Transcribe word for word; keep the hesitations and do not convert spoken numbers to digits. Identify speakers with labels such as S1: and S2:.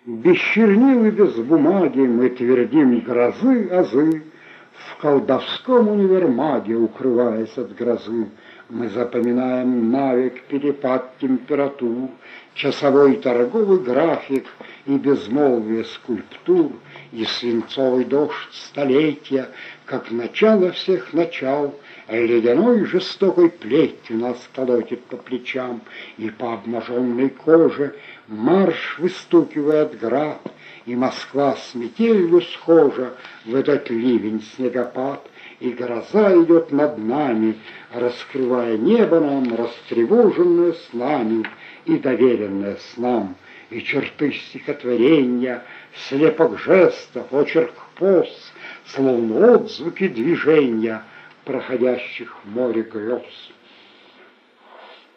S1: Без чернил и без бумаги мы твердим грозы азы, в колдовском универмаге, укрываясь от грозы, мы запоминаем навек перепад температур, часовой торговый график и безмолвие скульптур, и свинцовый дождь столетия, как начало всех начал, ледяной жестокой плетью нас колотит по плечам, и по обнаженной коже марш выстукивает град, и Москва с метелью схожа в этот ливень снегопад, и гроза идет над нами, раскрывая небо нам, растревоженное снами и доверенное снам, и черты стихотворения, слепок жестов, очерк поз, словно отзвуки движения, проходящих в море грез.